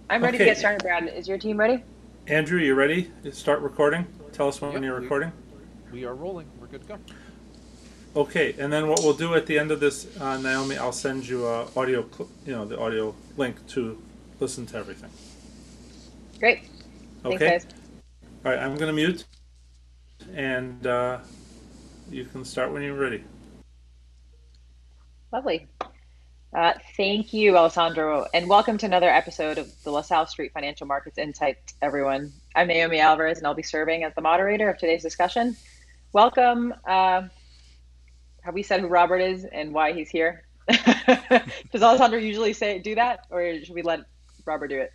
I'm ready to get Okay, started, Brad. Is your team ready? Andrew, you ready to start recording? Tell us when Yep, you're we recording. we are rolling. We're good to go. Okay, and then what we'll do at the end of this, Naomi, I'll send you a audio, the audio link to listen to everything. Great. Thanks, Okay. guys. All right, I'm gonna mute, and you can start when you're ready. Lovely. Thank you, Alessandro, and welcome to another episode of the LaSalle Street Financial Markets Insight, everyone. I'm Naomi Alvarez, and I'll be serving as the moderator of today's discussion. Welcome. Have we said who Robert is and why he's here? Does Alessandro usually do that, or should we let Robert do it?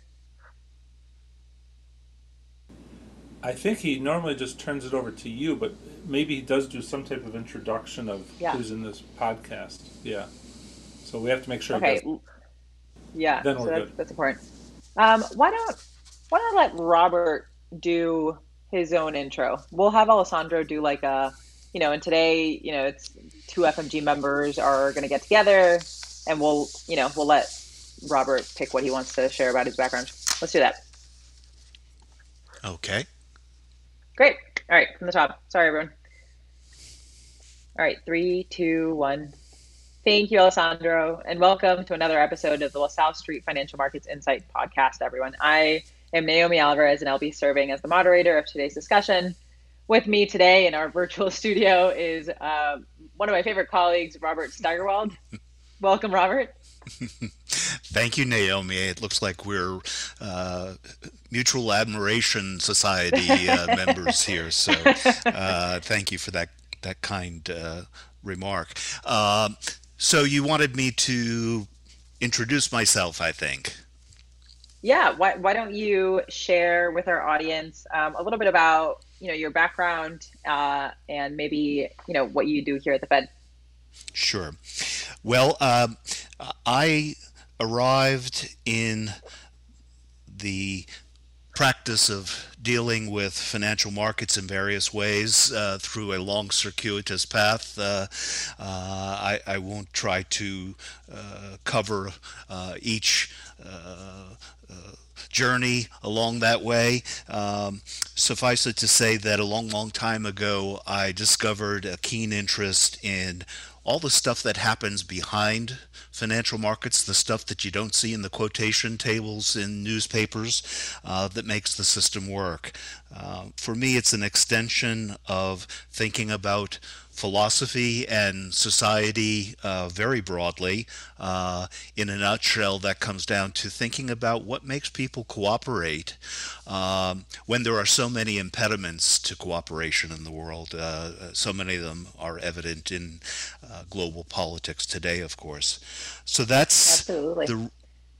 I think he normally just turns it over to you, but maybe he does do some type of introduction of Yeah. who's in this podcast. Yeah. So we have to make sure he does. Okay. Yeah. Then So we're that's good. that's important. Why don't I let Robert do his own intro? We'll have Alessandro do like and today, it's two FMG members are going to get together, and we'll let Robert pick what he wants to share about his background. Let's do that. Okay. Great. All right, from the top. Sorry, everyone. All right, three, two, one. Thank you, Alessandro, and welcome to another episode of the LaSalle Street Financial Markets Insight podcast, everyone. I am Naomi Alvarez, and I'll be serving as the moderator of today's discussion. With me today in our virtual studio is one of my favorite colleagues, Robert Steigerwald. Welcome, Robert. Thank you, Naomi. It looks like we're uh, Mutual Admiration Society members here. So thank you for that kind remark. So you wanted me to introduce myself, I think. Yeah, why don't you share with our audience a little bit about your background and maybe what you do here at the Fed. Sure. Well, I arrived in the practice of dealing with financial markets in various ways through a long circuitous path. I won't try to cover each journey along that way. Suffice it to say that a long, long time ago, I discovered a keen interest in all the stuff that happens behind financial markets, the stuff that you don't see in the quotation tables in newspapers that makes the system work. For me, it's an extension of thinking about philosophy and society very broadly. In a nutshell, that comes down to thinking about what makes people cooperate when there are so many impediments to cooperation in the world. So many of them are evident in global politics today, of course. So that's Absolutely. the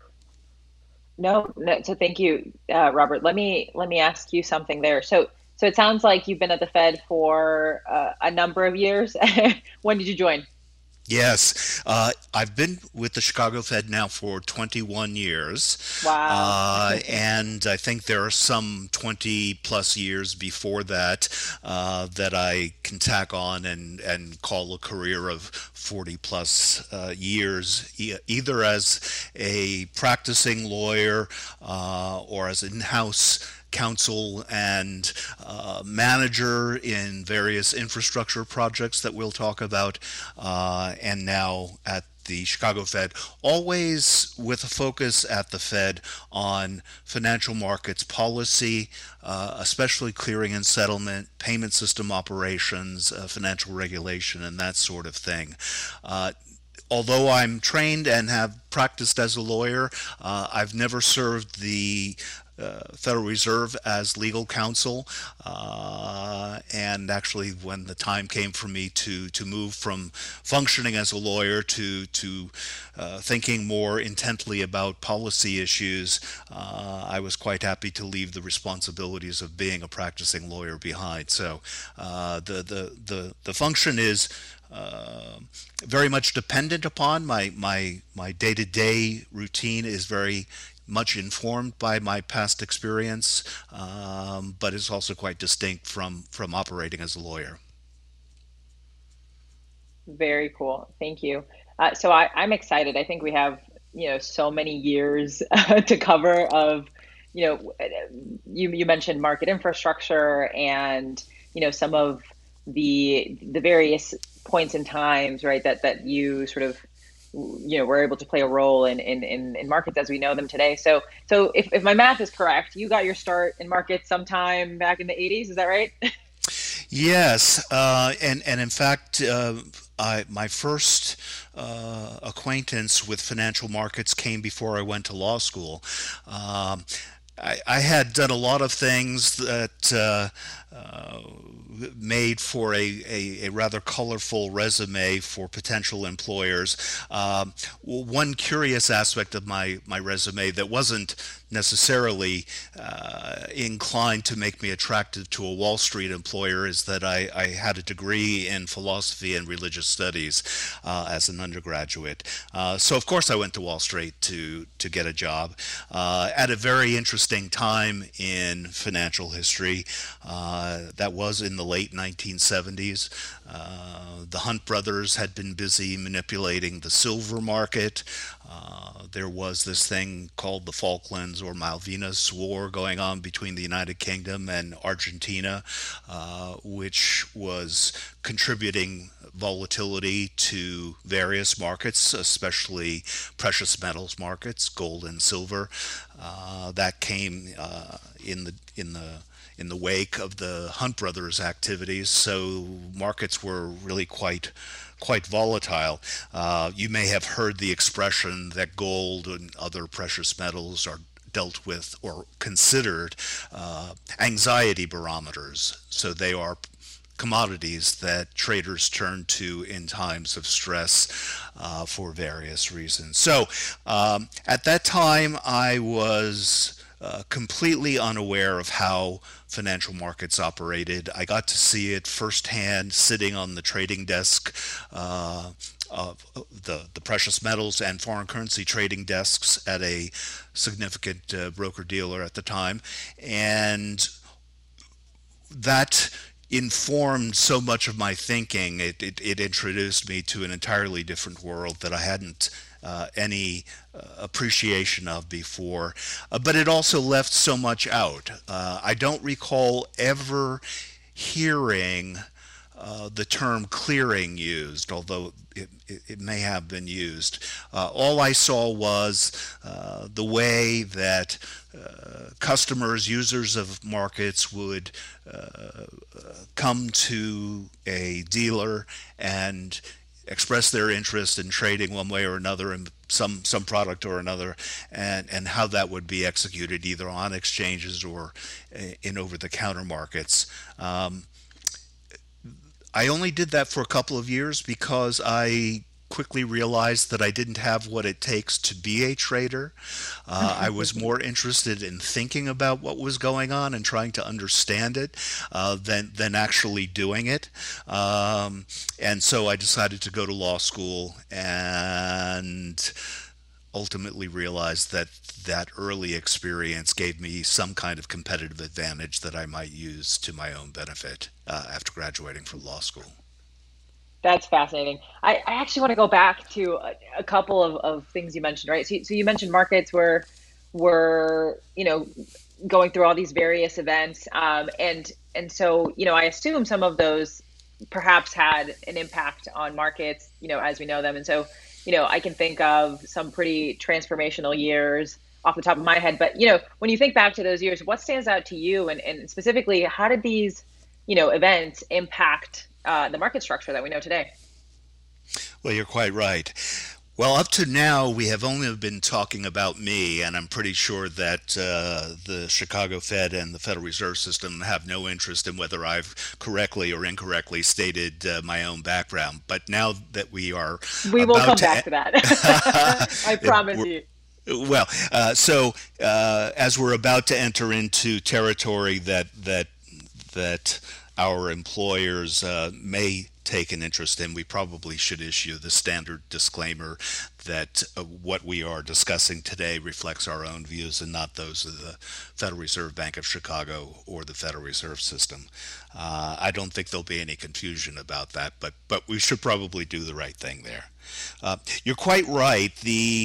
No, no. So thank you, Robert. Let me ask you something there. So it sounds like you've been at the Fed for a number of years. When did you join? Yes, I've been with the Chicago Fed now for 21 years, Wow. and I think there are some 20 plus years before that that I can tack on and call a career of 40 plus years, either as a practicing lawyer or as an in-house counsel and manager in various infrastructure projects that we'll talk about, and now at the Chicago Fed, always with a focus at the Fed on financial markets policy, especially clearing and settlement, payment system operations, financial regulation, and that sort of thing. Although I'm trained and have practiced as a lawyer, I've never served the Federal Reserve as legal counsel. And actually, when the time came for me to move from functioning as a lawyer to thinking more intently about policy issues, I was quite happy to leave the responsibilities of being a practicing lawyer behind. So the function is very much dependent upon my day-to-day routine is very much informed by my past experience, but is also quite distinct from operating as a lawyer. Very cool. Thank you. So I'm excited. I think we have so many years to cover of, you mentioned market infrastructure and, some of the various points in times, right, that you sort of, were able to play a role in markets as we know them today. So if my math is correct, you got your start in markets sometime back in the 80s, is that right? Yes, and in fact, my first acquaintance with financial markets came before I went to law school. Um, I had done a lot of things that made for a rather colorful resume for potential employers. One curious aspect of my resume that wasn't necessarily inclined to make me attractive to a Wall Street employer is that I had a degree in philosophy and religious studies as an undergraduate. So of course I went to Wall Street to get a job at a very interesting time in financial history. That was in the late 1970s. The Hunt brothers had been busy manipulating the silver market. There was this thing called the Falklands or Malvinas War going on between the United Kingdom and Argentina, which was contributing volatility to various markets, especially precious metals markets, gold and silver. That came in the wake of the Hunt brothers' activities, so markets were really quite volatile. You may have heard the expression that gold and other precious metals are dealt with or considered anxiety barometers. So they are commodities that traders turn to in times of stress for various reasons. So at that time, I was completely unaware of how financial markets operated. I got to see it firsthand sitting on the trading desk of the precious metals and foreign currency trading desks at a significant broker dealer at the time. And that informed so much of my thinking. It introduced me to an entirely different world that I hadn't any appreciation of before, but it also left so much out. I don't recall ever hearing the term clearing used, although it may have been used. All I saw was the way that customers, users of markets would come to a dealer and express their interest in trading one way or another in some product or another, and how that would be executed either on exchanges or in over-the-counter markets. I only did that for a couple of years because I quickly realized that I didn't have what it takes to be a trader. I was more interested in thinking about what was going on and trying to understand it than actually doing it. And so I decided to go to law school and ultimately realized that that early experience gave me some kind of competitive advantage that I might use to my own benefit after graduating from law school. That's fascinating. I actually want to go back to a couple of things you mentioned, right? So you mentioned markets were going through all these various events, and so I assume some of those perhaps had an impact on markets, as we know them. And so I can think of some pretty transformational years off the top of my head. But when you think back to those years, what stands out to you, and specifically, how did these events impact the market structure that we know today? Well, you're quite right. Well, up to now, we have only been talking about me, and I'm pretty sure that the Chicago Fed and the Federal Reserve System have no interest in whether I've correctly or incorrectly stated my own background. But now that we are We will about come to, back to that. I promise you. well, so as we're about to enter into territory that our employers may take an interest in, we probably should issue the standard disclaimer that what we are discussing today reflects our own views and not those of the Federal Reserve Bank of Chicago or the Federal Reserve System. I don't think there'll be any confusion about that, but we should probably do the right thing there. You're quite right. The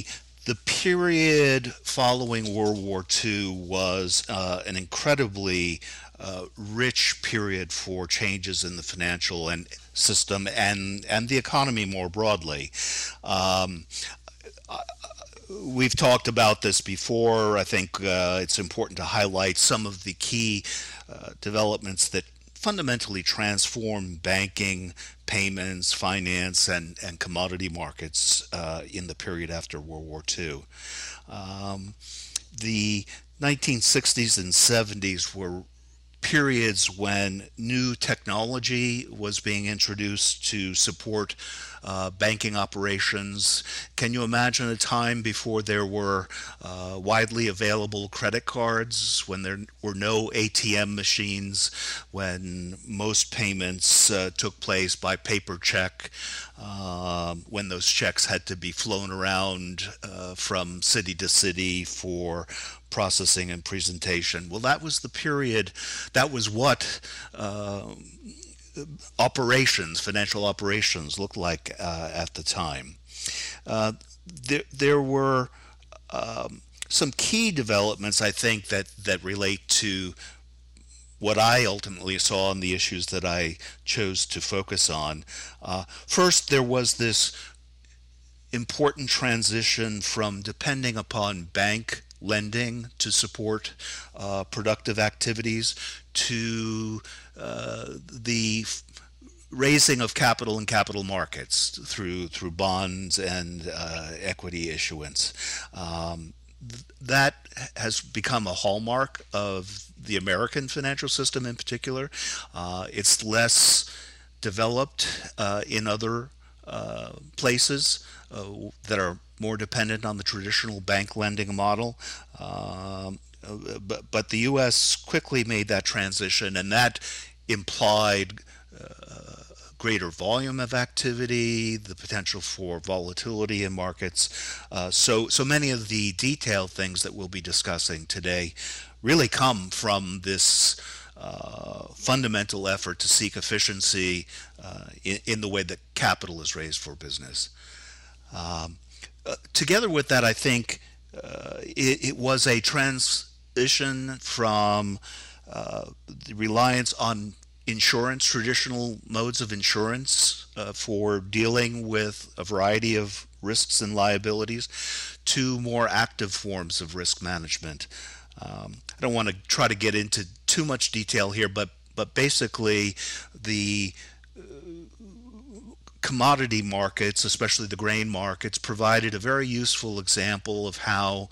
The period following World War II was an incredibly rich period for changes in the financial and system and the economy more broadly. Um, we've talked about this before. I think it's important to highlight some of the key developments that fundamentally transformed banking, payments, finance, and commodity markets in the period after World War II. The 1960s and 70s were periods when new technology was being introduced to support banking operations. Can you imagine a time before there were widely available credit cards, when there were no ATM machines, when most payments took place by paper check, when those checks had to be flown around from city to city for processing and presentation? Well, that was the period, that was what financial operations looked like at the time. There were some key developments, I think, that relate to what I ultimately saw and the issues that I chose to focus on. First, there was this important transition from depending upon bank lending to support productive activities to the raising of capital in capital markets through bonds and equity issuance. That has become a hallmark of the American financial system in particular. It's less developed in other places that are more dependent on the traditional bank lending model. But the U.S. quickly made that transition, and that implied greater volume of activity, the potential for volatility in markets. So many of the detailed things that we'll be discussing today really come from this fundamental effort to seek efficiency in the way that capital is raised for business. Together with that, I think it was a transition from the reliance on insurance, traditional modes of insurance for dealing with a variety of risks and liabilities, to more active forms of risk management. I don't want to try to get into too much detail here, but basically the commodity markets, especially the grain markets, provided a very useful example of how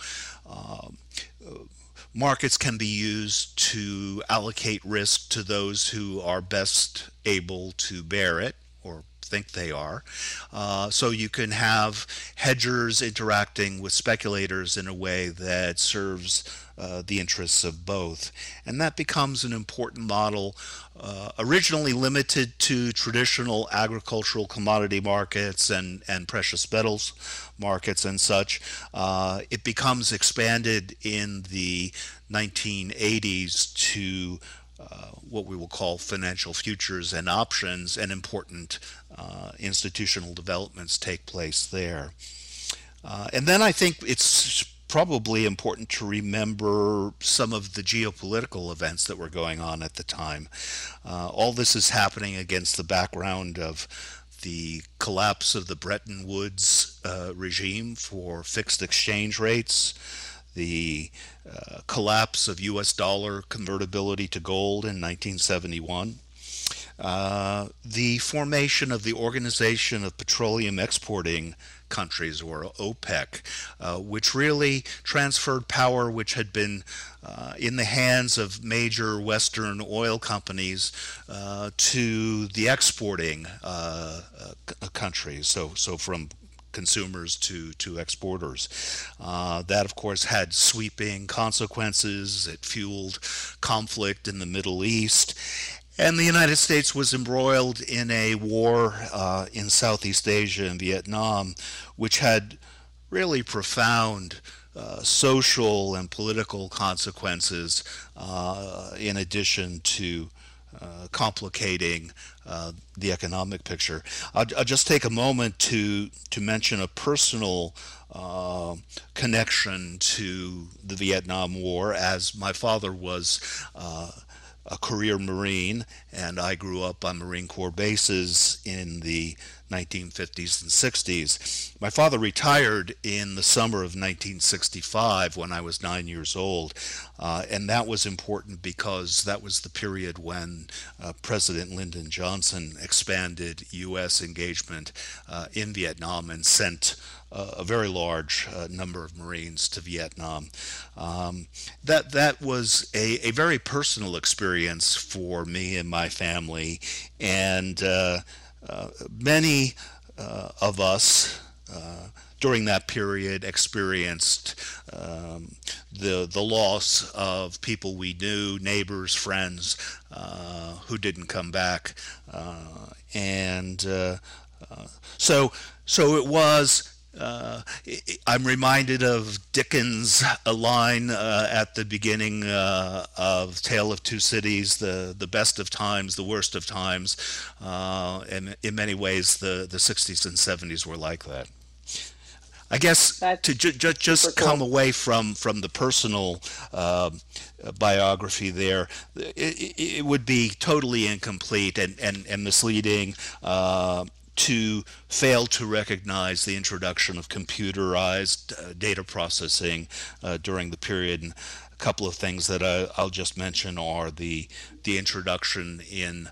markets can be used to allocate risk to those who are best able to bear it, or think they are. So you can have hedgers interacting with speculators in a way that serves the interests of both. And that becomes an important model, originally limited to traditional agricultural commodity markets and precious metals markets and such. It becomes expanded in the 1980s to what we will call financial futures and options, and important institutional developments take place there. And then I think it's probably important to remember some of the geopolitical events that were going on at the time. All this is happening against the background of the collapse of the Bretton Woods regime for fixed exchange rates, the collapse of US dollar convertibility to gold in 1971, the formation of the Organization of Petroleum Exporting Countries, or OPEC, which really transferred power which had been in the hands of major Western oil companies to the exporting countries, so from consumers to exporters. That, of course, had sweeping consequences. It fueled conflict in the Middle East. And the United States was embroiled in a war in Southeast Asia and Vietnam, which had really profound social and political consequences, in addition to complicating the economic picture. I'll just take a moment to mention a personal connection to the Vietnam War, as my father was a career Marine, and I grew up on Marine Corps bases in the 1950s and 60s. My father retired in the summer of 1965 when I was 9 years old, and that was important because that was the period when President Lyndon Johnson expanded U.S. engagement in Vietnam and sent a very large number of Marines to Vietnam. That was a very personal experience for me and my family, and many of us during that period experienced the loss of people we knew, neighbors, friends, who didn't come back, and so it was. I'm reminded of Dickens' a line at the beginning of Tale of Two Cities, the best of times, the worst of times, and in many ways the 60s and 70s were like that. I guess That's to just cool. come away from the personal biography there, it would be totally incomplete and misleading to fail to recognize the introduction of computerized data processing during the period. And a couple of things that I'll just mention are the introduction in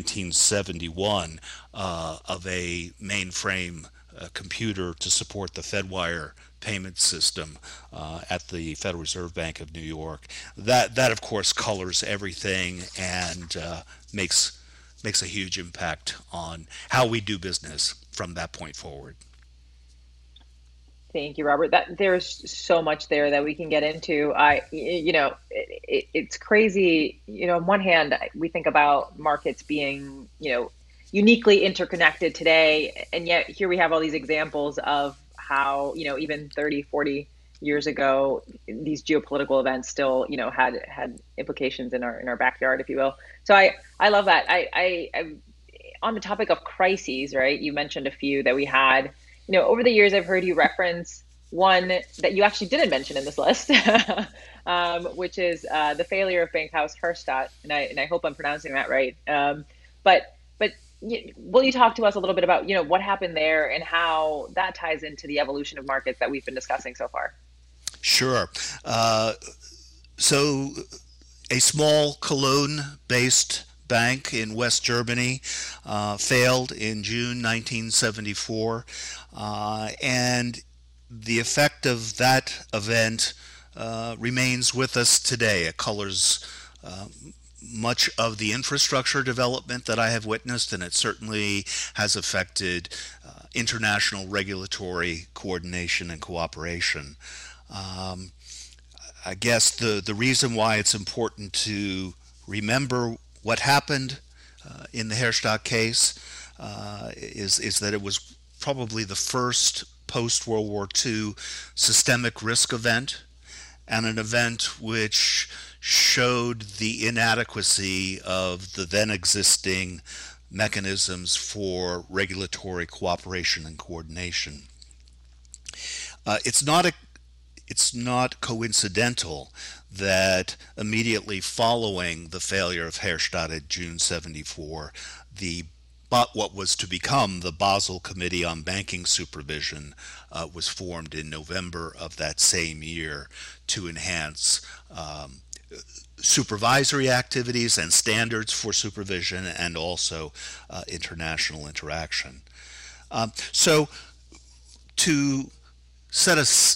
1971 of a mainframe computer to support the Fedwire payment system at the Federal Reserve Bank of New York. That of course colors everything and makes a huge impact on how we do business from that point forward. Thank you, Robert. There's so much there that we can get into. It's crazy. On one hand, we think about markets being, uniquely interconnected today, and yet here we have all these examples of how, even 30, 40 years ago, these geopolitical events still, had implications in our backyard, if you will. So I love that. I on the topic of crises, right? You mentioned a few that we had. Over the years, I've heard you reference one that you actually didn't mention in this list, which is the failure of Bankhaus Herstatt, and I hope I'm pronouncing that right. But will you talk to us a little bit about what happened there and how that ties into the evolution of markets that we've been discussing so far? Sure. So a small Cologne-based bank in West Germany failed in June 1974, and the effect of that event remains with us today. It colors much of the infrastructure development that I have witnessed, and it certainly has affected international regulatory coordination and cooperation. I guess the reason why it's important to remember what happened in the Herstatt case is that it was probably the first post-World War II systemic risk event, and an event which showed the inadequacy of the then existing mechanisms for regulatory cooperation and coordination. It's not coincidental that immediately following the failure of Herstatt in June 74, what was to become the Basel Committee on Banking Supervision was formed in November of that same year to enhance supervisory activities and standards for supervision, and also international interaction. So to set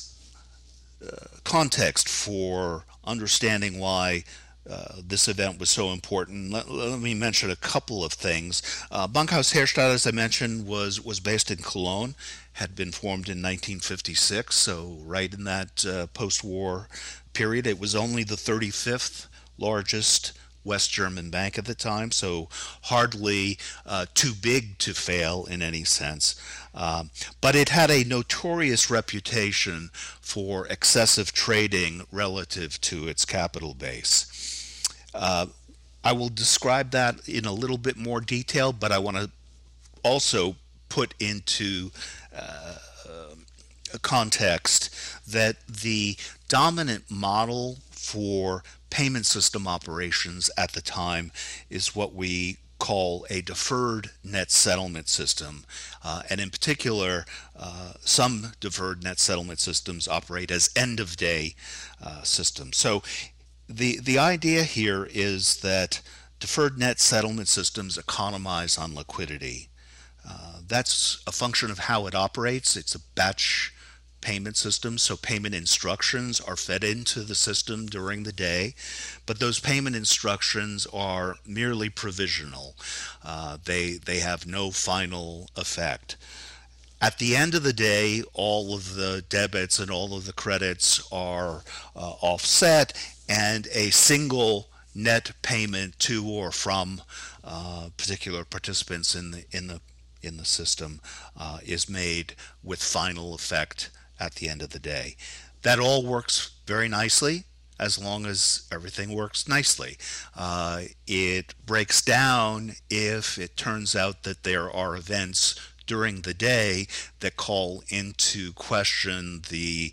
context for understanding why this event was so important, let me mention a couple of things. Bankhaus Herstatt, as I mentioned, was based in Cologne, had been formed in 1956, so right in that post-war period. It was only the 35th largest West German bank at the time, so hardly too big to fail in any sense. But it had a notorious reputation for excessive trading relative to its capital base. I will describe that in a little bit more detail, but I want to also put into a context that the dominant model for payment system operations at the time is what we call a deferred net settlement system. And in particular, some deferred net settlement systems operate as end of day systems. So the idea here is that deferred net settlement systems economize on liquidity. That's a function of how it operates. It's a batch payment system, so payment instructions are fed into the system during the day, but those payment instructions are merely provisional. They have no final effect. At the end of the day, all of the debits and all of the credits are offset, and a single net payment to or from particular participants in the system is made with final effect at the end of the day. That all works very nicely as long as everything works nicely. It breaks down if it turns out that there are events during the day that call into question the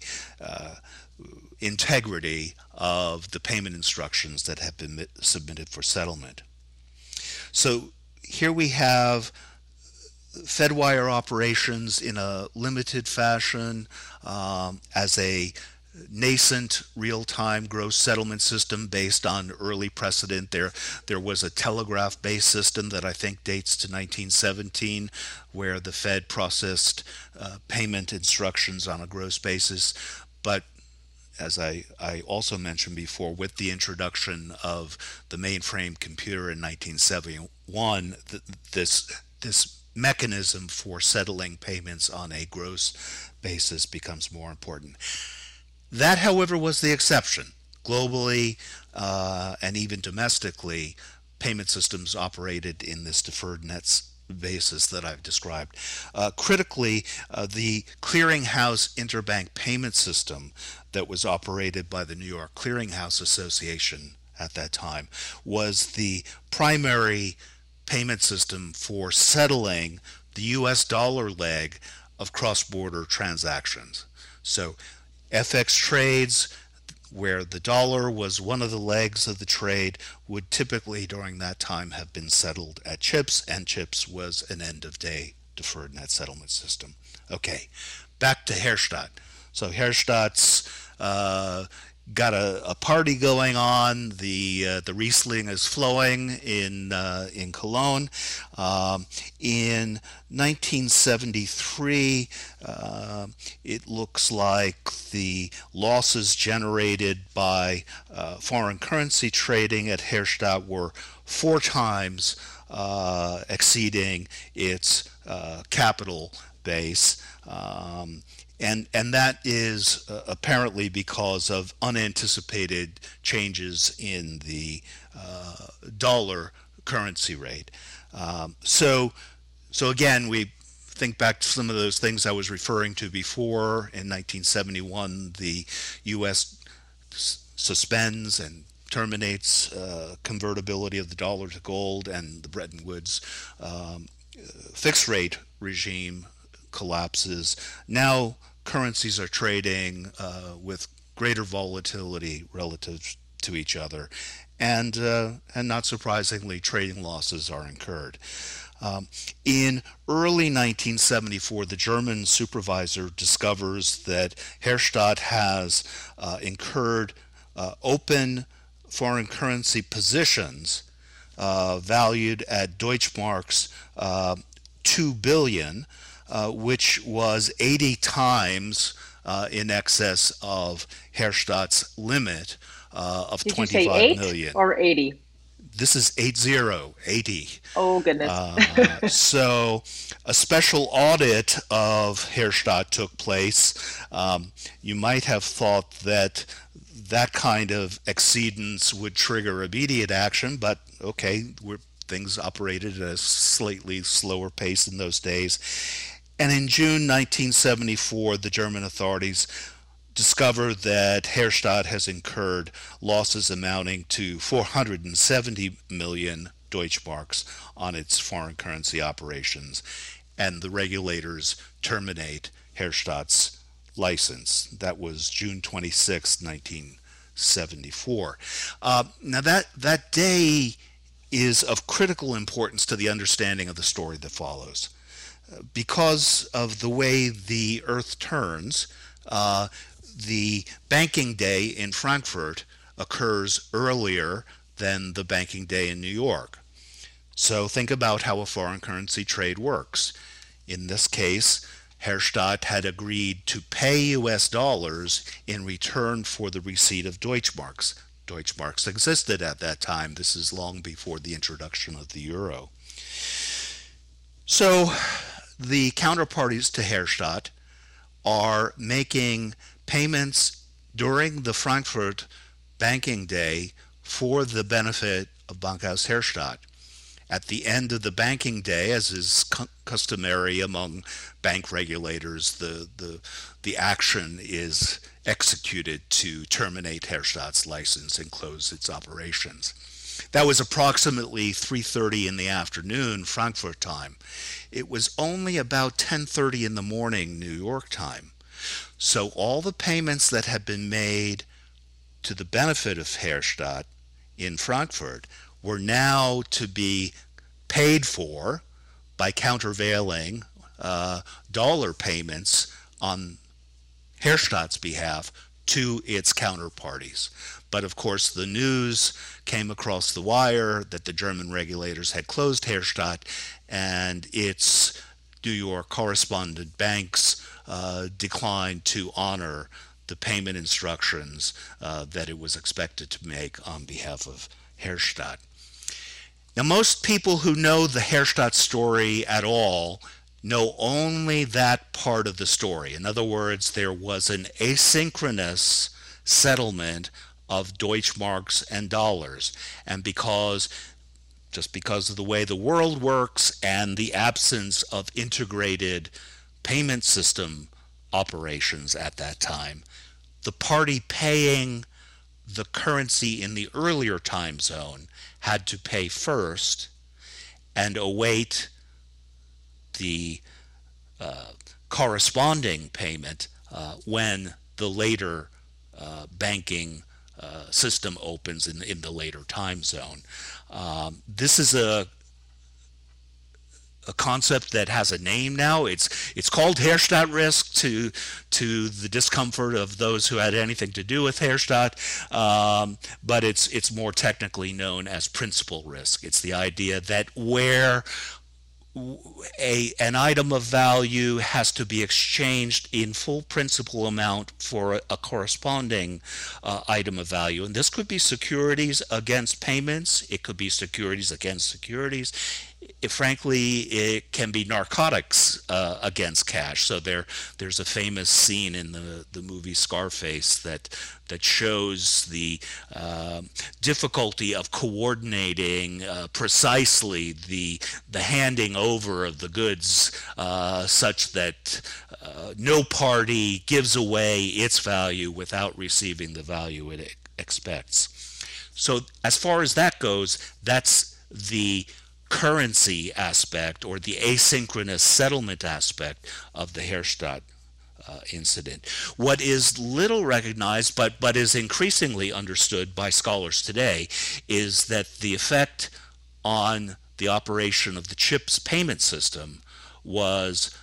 integrity of the payment instructions that have been submitted for settlement. So here we have Fedwire operations in a limited fashion as a nascent real-time gross settlement system based on early precedent. There was a telegraph-based system that I think dates to 1917 where the Fed processed payment instructions on a gross basis. But as I also mentioned before, with the introduction of the mainframe computer in 1971, this mechanism for settling payments on a gross basis becomes more important. That, however, was the exception. Globally and even domestically, payment systems operated in this deferred nets basis that I've described. Critically, the clearinghouse interbank payment system that was operated by the New York Clearinghouse Association at that time was the primary payment system for settling the US dollar leg of cross-border transactions. So FX trades where the dollar was one of the legs of the trade would typically during that time have been settled at CHIPS, and CHIPS was an end-of-day deferred net settlement system. Okay, back to Herstatt. So Herstatt's got a party going on. The Riesling is flowing in Cologne. In 1973, it looks like the losses generated by foreign currency trading at Herstatt were 4 times exceeding its capital base. And that is apparently because of unanticipated changes in the dollar currency rate. So again, we think back to some of those things I was referring to before. In 1971, the U.S. suspends and terminates convertibility of the dollar to gold, and the Bretton Woods fixed rate regime collapses. Now currencies are trading with greater volatility relative to each other, and not surprisingly, trading losses are incurred. In early 1974, the German supervisor discovers that Herstatt has incurred open foreign currency positions valued at Deutschmarks 2 billion, which was 80 times in excess of Herstatt's limit of Did 25 you say 8 million. or 80? This is 80. Oh, goodness. So a special audit of Herstatt took place. You might have thought that kind of exceedance would trigger immediate action, but okay, things operated at a slightly slower pace in those days. And in June 1974, the German authorities discover that Herstatt has incurred losses amounting to 470 million Deutschmarks on its foreign currency operations, and the regulators terminate Herstadt's license. That was June 26, 1974. Now that day is of critical importance to the understanding of the story that follows. Because of the way the earth turns, the banking day in Frankfurt occurs earlier than the banking day in New York. So think about how a foreign currency trade works. In this case, Herstatt had agreed to pay US dollars in return for the receipt of Deutschmarks. Deutschmarks existed at that time. This is long before the introduction of the euro. So the counterparties to Herstatt are making payments during the Frankfurt banking day for the benefit of Bankhaus Herstatt. At the end of the banking day, as is customary among bank regulators, the action is executed to terminate Herstadt's license and close its operations. That was approximately 3:30 in the afternoon, Frankfurt time. It was only about 10:30 in the morning, New York time. So all the payments that had been made to the benefit of Herstatt in Frankfurt were now to be paid for by countervailing dollar payments on Herstadt's behalf to its counterparties. But of course, the news came across the wire that the German regulators had closed Herstatt, and its New York correspondent banks declined to honor the payment instructions that it was expected to make on behalf of Herstatt. Now, most people who know the Herstatt story at all know only that part of the story. In other words, there was an asynchronous settlement of Deutschmarks and dollars. And just because of the way the world works and the absence of integrated payment system operations at that time, the party paying the currency in the earlier time zone had to pay first and await the corresponding payment when the later banking system opens in the later time zone. This is a concept that has a name now. It's called Herstatt risk to the discomfort of those who had anything to do with Herstatt, but it's more technically known as principal risk. It's the idea that where an item of value has to be exchanged in full principal amount for a corresponding item of value. And this could be securities against payments. It could be securities against securities. Frankly, it can be narcotics against cash. So there's a famous scene in the movie Scarface that shows the difficulty of coordinating precisely the handing over of the goods such that no party gives away its value without receiving the value it expects. So as far as that goes, that's the currency aspect or the asynchronous settlement aspect of the Herstatt incident. What is little recognized but is increasingly understood by scholars today is that the effect on the operation of the CHIPS payment system was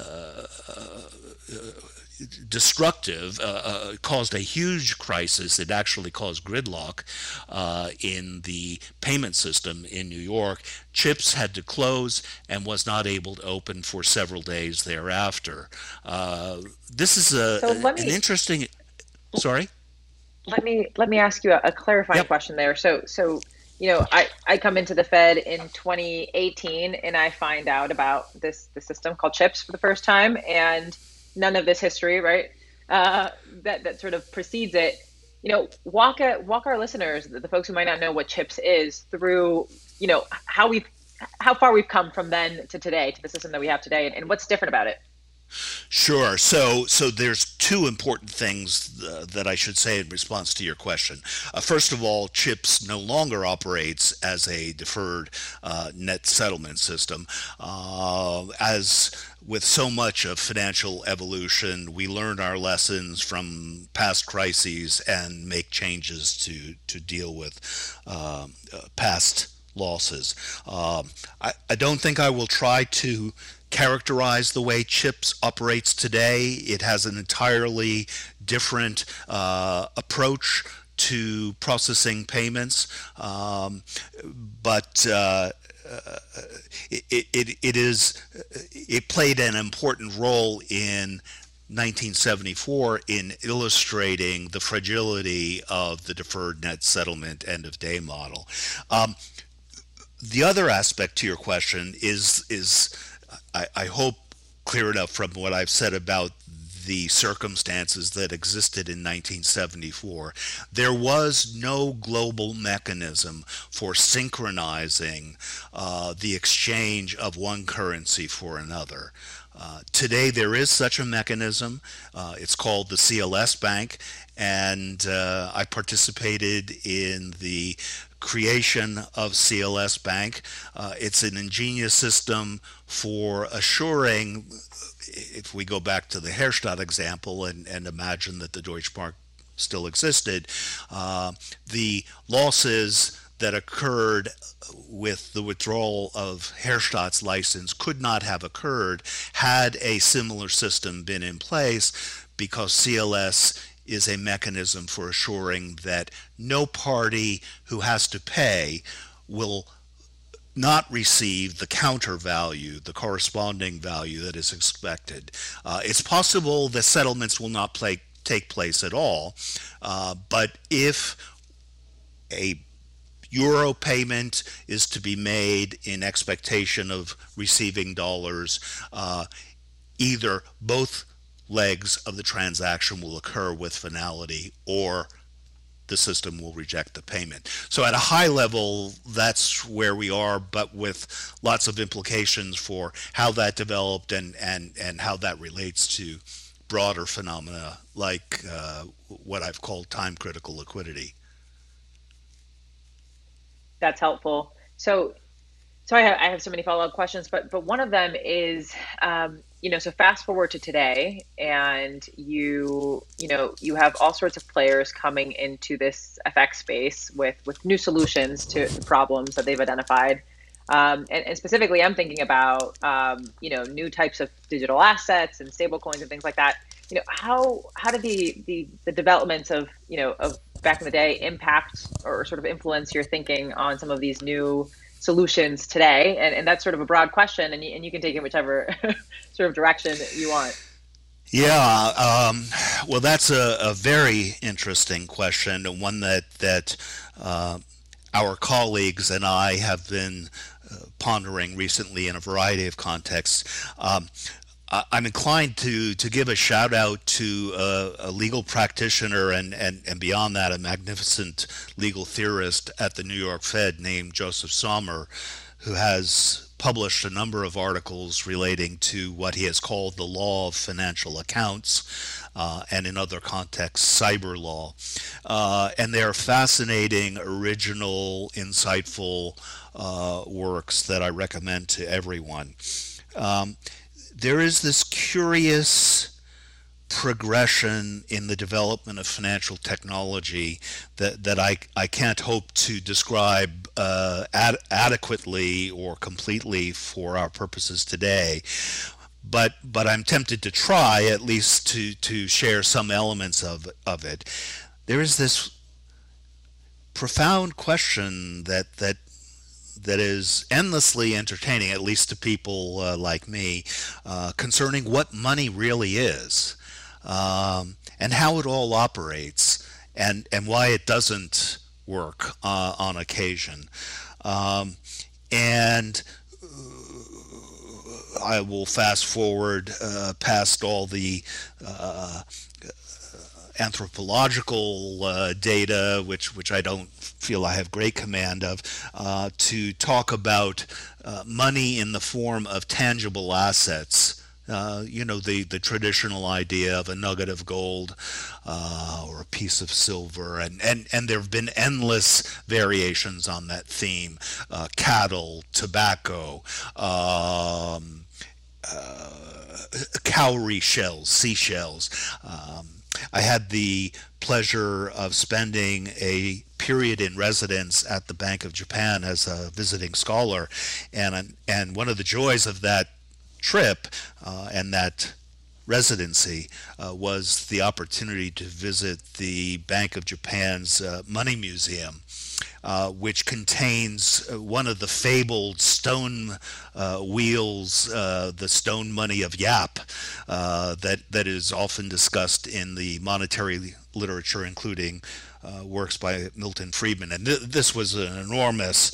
destructive, caused a huge crisis. It actually caused gridlock in the payment system in New York. CHIPS had to close and was not able to open for several days thereafter. This is an interesting. Sorry. Let me ask you a clarifying question there. So I come into the Fed in 2018 and I find out about the system called CHIPS for the first time, and none of this history, right? That sort of precedes it. Walk our listeners, the folks who might not know what CHIPS is, through how far we've come from then to today, to the system that we have today, and what's different about it. Sure. So there's two important things that I should say in response to your question. First of all, CHIPS no longer operates as a deferred net settlement system. As with so much of financial evolution, we learn our lessons from past crises and make changes to deal with past losses. I don't think I will try to characterize the way CHIPS operates today. It has an entirely different approach to processing payments, but it played an important role in 1974 in illustrating the fragility of the deferred net settlement end of day model. The other aspect to your question is I hope clear enough from what I've said about the circumstances that existed in 1974. There was no global mechanism for synchronizing the exchange of one currency for another. Today there is such a mechanism. It's called the CLS Bank, and I participated in the creation of CLS Bank. It's an ingenious system for assuring, if we go back to the Herstatt example and imagine that the Deutsche Mark still existed, the losses that occurred with the withdrawal of Herstatt's license could not have occurred had a similar system been in place, because CLS is a mechanism for assuring that no party who has to pay will not receive the counter value, the corresponding value that is expected. It's possible that settlements will not take place at all, but if a euro payment is to be made in expectation of receiving dollars, either both legs of the transaction will occur with finality, or the system will reject the payment. So at a high level, that's where we are, but with lots of implications for how that developed and how that relates to broader phenomena like what I've called time-critical liquidity. That's helpful. So I have so many follow-up questions, but one of them is, so fast forward to today, and you have all sorts of players coming into this FX space with new solutions to the problems that they've identified. And specifically, I'm thinking about, new types of digital assets and stablecoins and things like that. How did the developments of back in the day impact or sort of influence your thinking on some of these new solutions today? And that's sort of a broad question, and you can take it whichever sort of direction you want. Yeah, well, that's a very interesting question, and one that our colleagues and I have been pondering recently in a variety of contexts. I'm inclined to give a shout out to a legal practitioner and beyond that, a magnificent legal theorist at the New York Fed named Joseph Sommer, who has published a number of articles relating to what he has called the law of financial accounts, and in other contexts, cyber law. And they're fascinating, original, insightful works that I recommend to everyone. There is this curious progression in the development of financial technology that I can't hope to describe adequately or completely for our purposes today, but I'm tempted to try at least to share some elements of it. There is this profound question that is endlessly entertaining, at least to people like me, concerning what money really is, and how it all operates, and why it doesn't work on occasion. And I will fast forward past all the anthropological data, which I don't feel I have great command of, to talk about money in the form of tangible assets the traditional idea of a nugget of gold or a piece of silver, and there have been endless variations on that theme: cattle, tobacco, cowrie shells, seashells. I had the pleasure of spending a period in residence at the Bank of Japan as a visiting scholar, and one of the joys of that trip and that residency was the opportunity to visit the Bank of Japan's Money Museum, which contains one of the fabled stone wheels, the stone money of Yap, that is often discussed in the monetary literature, including works by Milton Friedman. And this was an enormous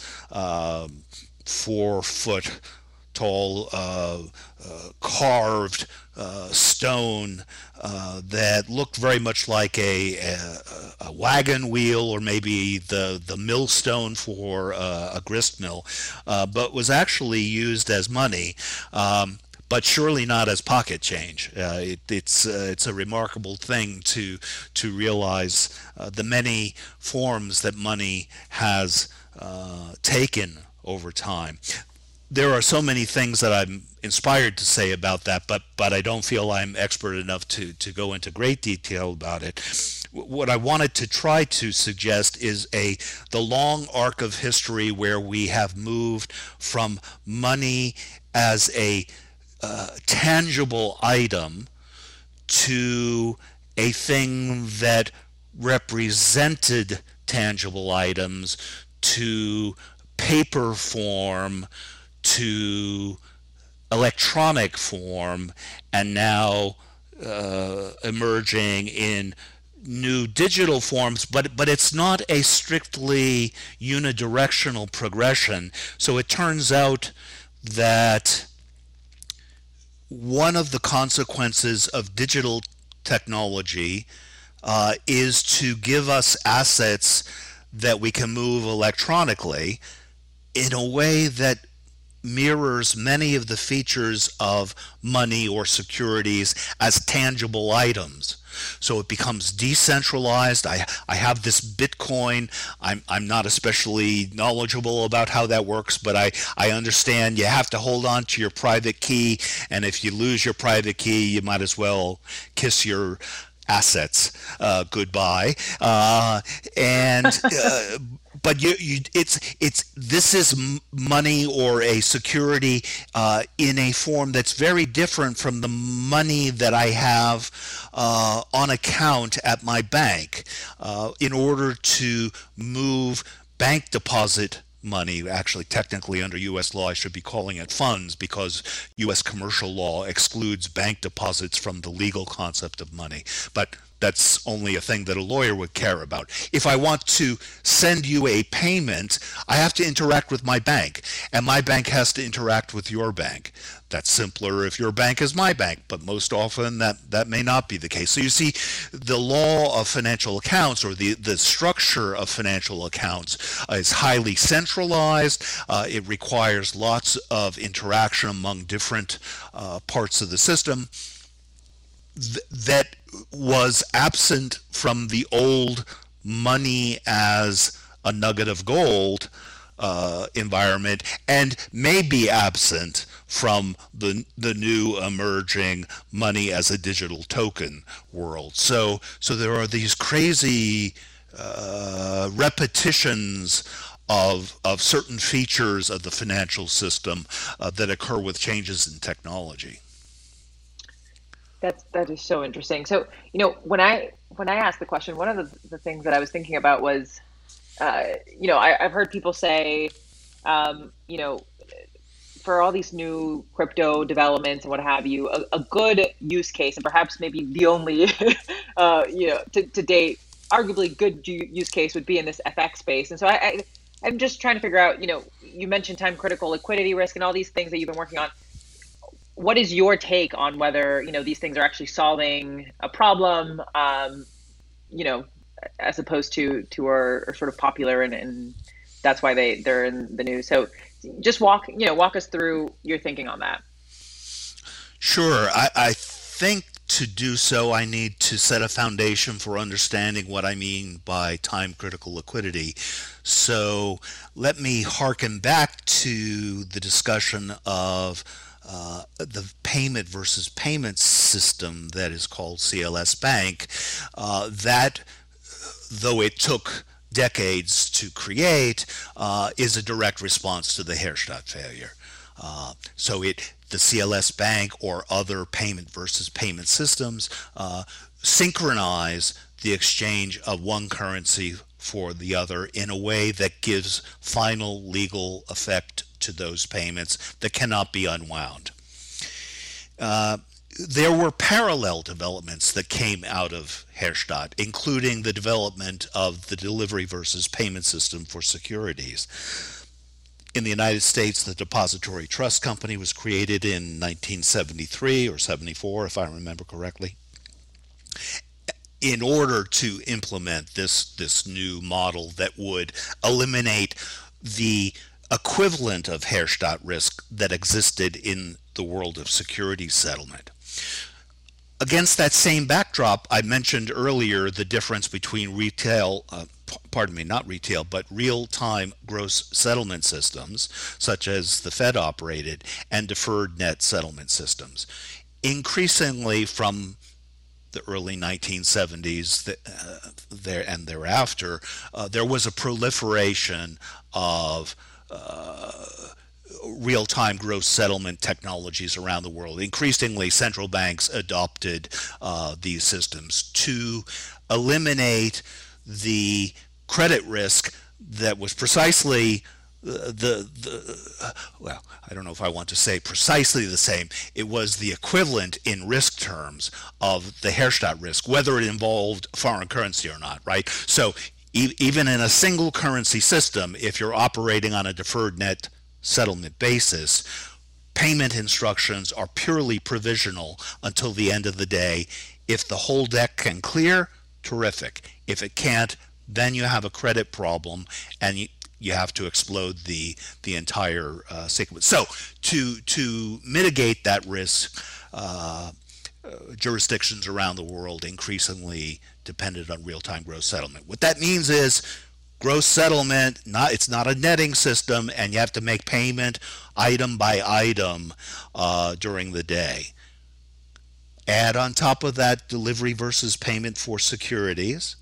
4-foot tall carved stone that looked very much like a wagon wheel, or maybe the millstone for a grist mill, but was actually used as money. But surely not as pocket change. It's a remarkable thing to realize the many forms that money has taken over time. There are so many things that I'm inspired to say about that, but I don't feel I'm expert enough to go into great detail about it. What I wanted to try to suggest is the long arc of history where we have moved from money as a tangible item to a thing that represented tangible items, to paper form, to electronic form, and now emerging in new digital forms, but it's not a strictly unidirectional progression. So it turns out that one of the consequences of digital technology is to give us assets that we can move electronically in a way that mirrors many of the features of money or securities as tangible items. So it becomes decentralized. I have this Bitcoin. I'm not especially knowledgeable about how that works, but I understand you have to hold on to your private key, and if you lose your private key, you might as well kiss your assets goodbye. But this is money or a security in a form that's very different from the money that I have on account at my bank. In order to move bank deposit money, actually technically under U.S. law I should be calling it funds, because U.S. commercial law excludes bank deposits from the legal concept of money. But that's only a thing that a lawyer would care about. If I want to send you a payment, I have to interact with my bank, and my bank has to interact with your bank. That's simpler if your bank is my bank, but most often that may not be the case. So you see, the law of financial accounts, or the structure of financial accounts, is highly centralized. It requires lots of interaction among different parts of the system that was absent from the old money as a nugget of gold environment, and may be absent from the new emerging money as a digital token world. So there are these crazy repetitions of certain features of the financial system that occur with changes in technology. That is so interesting. So, when I asked the question, one of the things that I was thinking about was, I've heard people say, for all these new crypto developments and what have you, a good use case, and perhaps maybe the only, to date, arguably good use case would be in this FX space. And so I'm just trying to figure out, you mentioned time critical liquidity risk and all these things that you've been working on. What is your take on whether, these things are actually solving a problem, as opposed to are sort of popular and that's why they're in the news? So just walk us through your thinking on that. Sure. I think to do so, I need to set a foundation for understanding what I mean by time critical liquidity. So let me harken back to the discussion of the payment versus payment system that is called CLS Bank. That, though it took decades to create, is a direct response to the Herstatt failure. The CLS Bank or other payment versus payment systems synchronize the exchange of one currency for the other in a way that gives final legal effect to those payments that cannot be unwound. There were parallel developments that came out of Herstatt, including the development of the delivery versus payment system for securities. In the United States, the Depository Trust Company was created in 1973 or 74, if I remember correctly, in order to implement this new model that would eliminate the equivalent of Herstatt risk that existed in the world of securities settlement. Against that same backdrop, I mentioned earlier the difference between real-time gross settlement systems, such as the Fed operated, and deferred net settlement systems. Increasingly from the early 1970s and thereafter, there was a proliferation of real-time gross settlement technologies around the world. Increasingly, central banks adopted these systems to eliminate the credit risk that was precisely well, I don't know if I want to say precisely the same. It was the equivalent in risk terms of the Herstatt risk, whether it involved foreign currency or not, right? So even in a single currency system, if you're operating on a deferred net settlement basis, payment instructions are purely provisional until the end of the day. If the whole deck can clear, terrific. If it can't, then you have a credit problem, and you have to explode the entire sequence. So to mitigate that risk, jurisdictions around the world increasingly depended on real-time gross settlement. What that means is gross settlement, it's not a netting system, and you have to make payment item by item during the day. Add on top of that delivery versus payment for securities,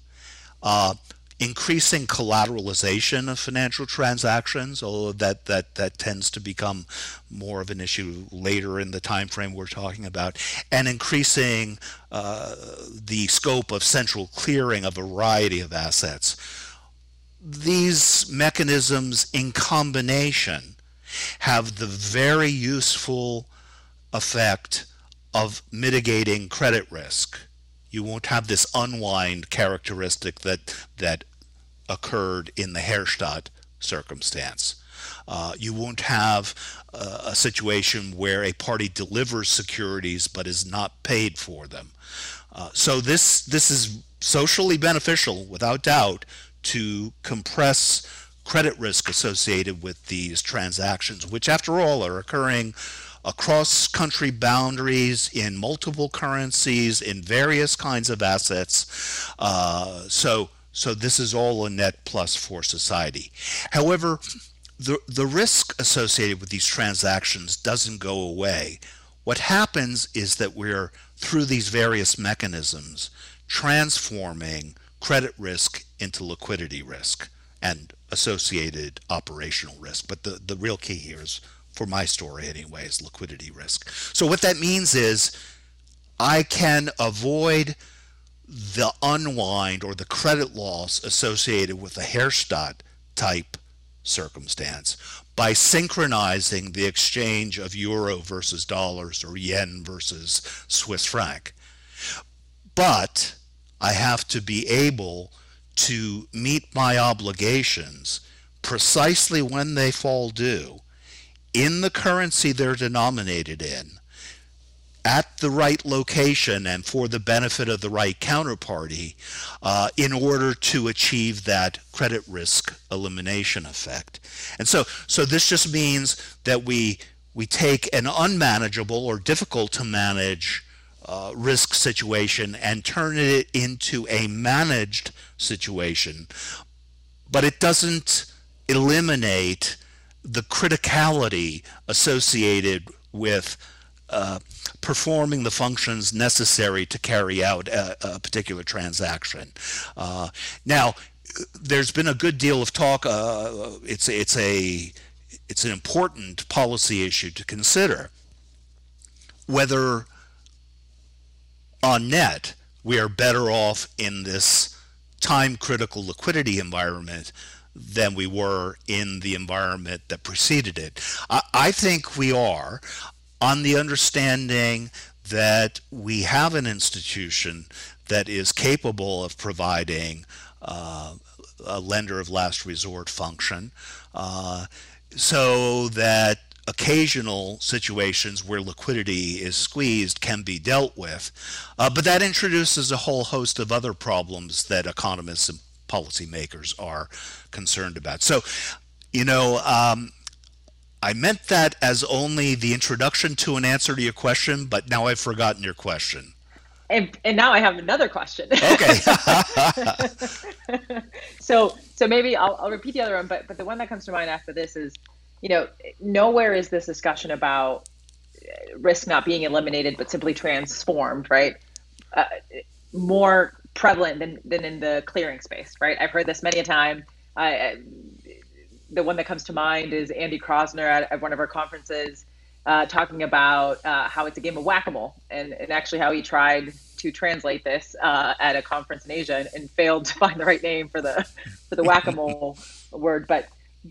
increasing collateralization of financial transactions, although that tends to become more of an issue later in the time frame we're talking about, and increasing the scope of central clearing of a variety of assets. These mechanisms in combination have the very useful effect of mitigating credit risk. You won't have this unwind characteristic that occurred in the Herstatt circumstance. You won't have a situation where a party delivers securities but is not paid for them. So this is socially beneficial, without doubt, to compress credit risk associated with these transactions, which after all are occurring across country boundaries in multiple currencies in various kinds of assets. So this is all a net plus for society. However, the risk associated with these transactions doesn't go away. What happens is that we're, through these various mechanisms, transforming credit risk into liquidity risk and associated operational risk. But the real key here is, for my story anyway, is liquidity risk. So what that means is I can avoid the unwind or the credit loss associated with a Herstatt type circumstance by synchronizing the exchange of euro versus dollars or yen versus Swiss franc. But I have to be able to meet my obligations precisely when they fall due, in the currency they're denominated in, at the right location and for the benefit of the right counterparty, in order to achieve that credit risk elimination effect. And so this just means that we we take an unmanageable or difficult to manage risk situation and turn it into a managed situation, but it doesn't eliminate the criticality associated with performing the functions necessary to carry out a particular transaction. Now, there's been a good deal of talk. It's an important policy issue to consider whether on net we are better off in this time-critical liquidity environment than we were in the environment that preceded it. I think we are, on the understanding that we have an institution that is capable of providing a lender of last resort function, so that occasional situations where liquidity is squeezed can be dealt with. But that introduces a whole host of other problems that economists and policymakers are concerned about. So, I meant that as only the introduction to an answer to your question, but now I've forgotten your question. And now I have another question. Okay. So maybe I'll repeat the other one, but the one that comes to mind after this is, nowhere is this discussion about risk not being eliminated, but simply transformed, right? More prevalent than in the clearing space, right? I've heard this many a time. The one that comes to mind is Andy Krosner at one of our conferences talking about how it's a game of whack-a-mole, and actually how he tried to translate this at a conference in Asia and failed to find the right name for the whack-a-mole word. But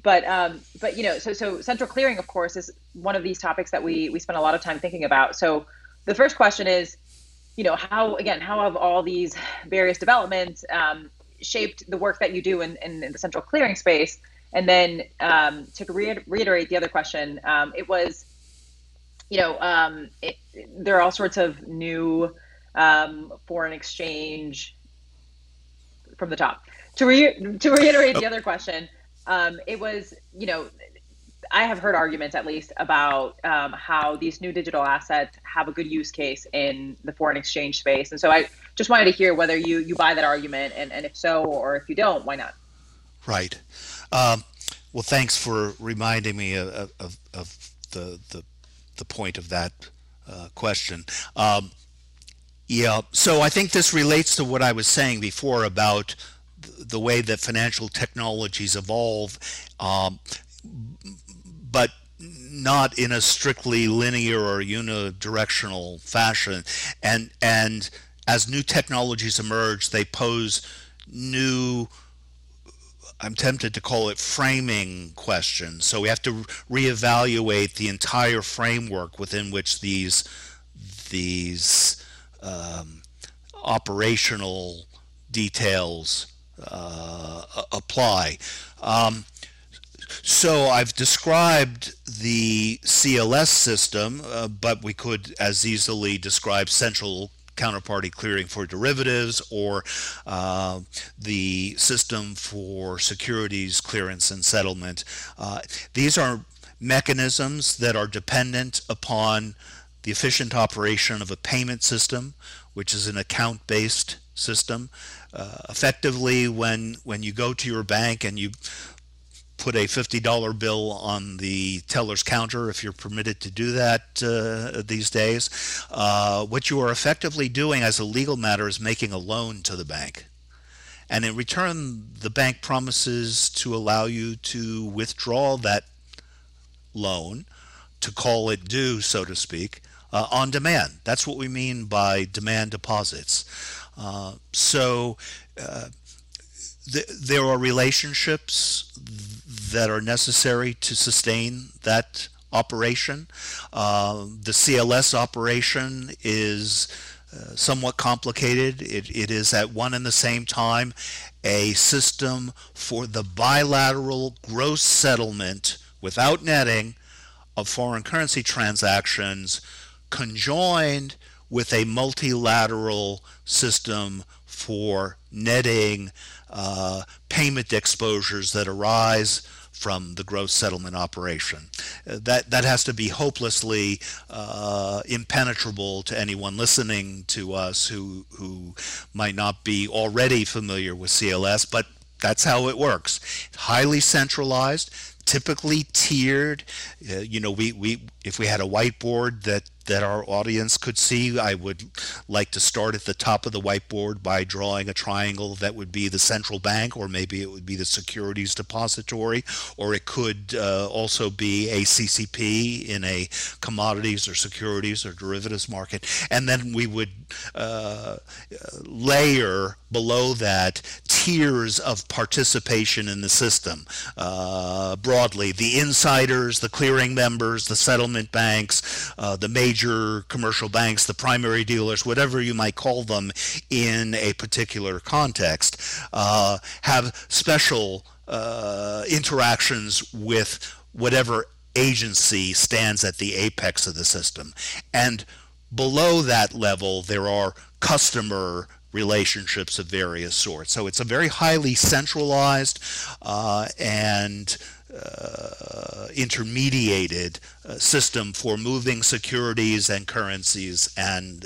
so central clearing, of course, is one of these topics that we spend a lot of time thinking about. So the first question is, how have all these various developments shaped the work that you do in the central clearing space? And then to reiterate the other question, it was, there are all sorts of new foreign exchange from the top. To reiterate the other question, it was, I have heard arguments, at least, about how these new digital assets have a good use case in the foreign exchange space. And so I just wanted to hear whether you buy that argument, and if so, or if you don't, why not? Right. Well, thanks for reminding me of the point of that question. So I think this relates to what I was saying before about the way that financial technologies evolve, but not in a strictly linear or unidirectional fashion. And as new technologies emerge, they pose new, I'm tempted to call it, framing questions. So we have to reevaluate the entire framework within which these operational details apply. So I've described the CLS system, but we could as easily describe central counterparty clearing for derivatives, or the system for securities clearance and settlement. These are mechanisms that are dependent upon the efficient operation of a payment system, which is an account-based system. Effectively, when you go to your bank and you put a $50 bill on the teller's counter, if you're permitted to do that these days, what you are effectively doing as a legal matter is making a loan to the bank. And in return, the bank promises to allow you to withdraw that loan, to call it due, so to speak, on demand. That's what we mean by demand deposits. There are relationships that are necessary to sustain that operation. The CLS operation is somewhat complicated. It is at one and the same time a system for the bilateral gross settlement without netting of foreign currency transactions, conjoined with a multilateral system for netting payment exposures that arise from the gross settlement operation. that has to be hopelessly impenetrable to anyone listening to us who might not be already familiar with CLS, but that's how it works. Highly centralized, typically tiered. We if we had a whiteboard that our audience could see, I would like to start at the top of the whiteboard by drawing a triangle that would be the central bank, or maybe it would be the securities depository, or it could also be a CCP in a commodities or securities or derivatives market. And then we would layer below that tiers of participation in the system. Broadly, the insiders, the clearing members, the settlement banks, the major commercial banks, the primary dealers, whatever you might call them in a particular context, have special interactions with whatever agency stands at the apex of the system. And below that level, there are customer relationships of various sorts. So it's a very highly centralized and intermediated system for moving securities and currencies and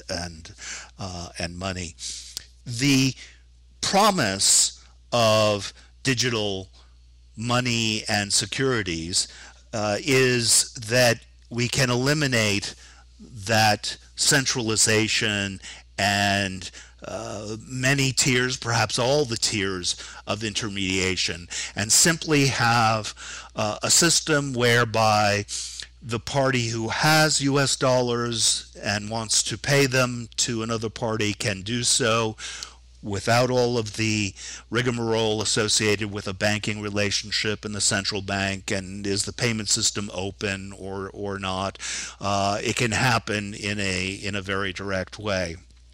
money. The promise of digital money and securities is that we can eliminate that centralization and many tiers, perhaps all the tiers of intermediation, and simply have a system whereby the party who has US dollars and wants to pay them to another party can do so without all of the rigmarole associated with a banking relationship in the central bank, and is the payment system open or not. It can happen in a very direct way.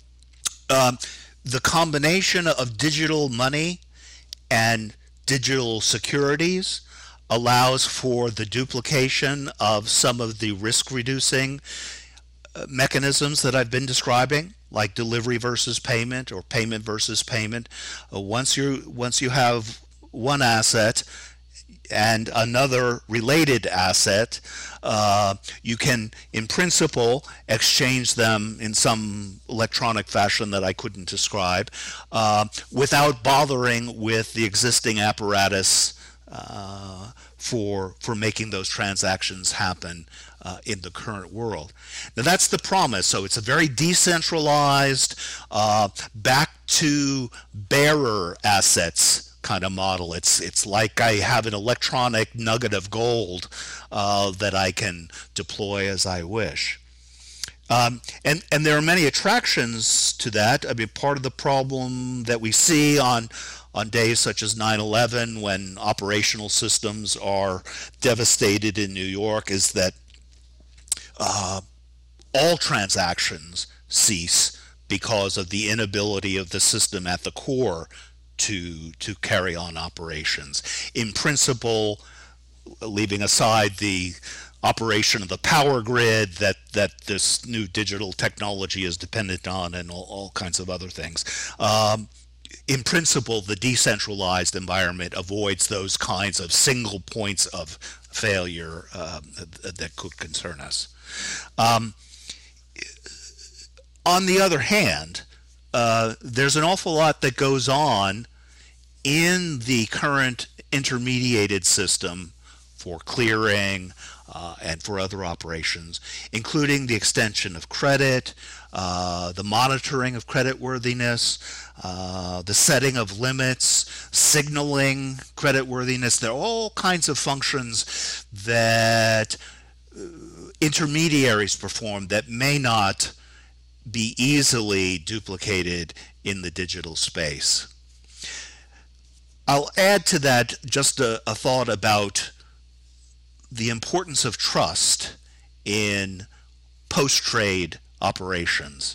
The combination of digital money and digital securities allows for the duplication of some of the risk-reducing mechanisms that I've been describing, like delivery versus payment or payment versus payment. Once you have one asset and another related asset, you can, in principle, exchange them in some electronic fashion that I couldn't describe, without bothering with the existing apparatus for making those transactions happen in the current world. Now that's the promise. So it's a very decentralized, back to bearer assets kind of model. It's like I have an electronic nugget of gold that I can deploy as I wish. And there are many attractions to that. I mean, part of the problem that we see on days such as 9/11, when operational systems are devastated in New York, is that all transactions cease because of the inability of the system at the core to carry on operations. In principle, leaving aside the operation of the power grid that this new digital technology is dependent on, and all kinds of other things, in principle, the decentralized environment avoids those kinds of single points of failure that could concern us. On the other hand, there's an awful lot that goes on in the current intermediated system for clearing and for other operations, including the extension of credit, the monitoring of creditworthiness, the setting of limits, signaling creditworthiness. There are all kinds of functions that intermediaries perform that may not be easily duplicated in the digital space. I'll add to that just a thought about the importance of trust in post-trade operations.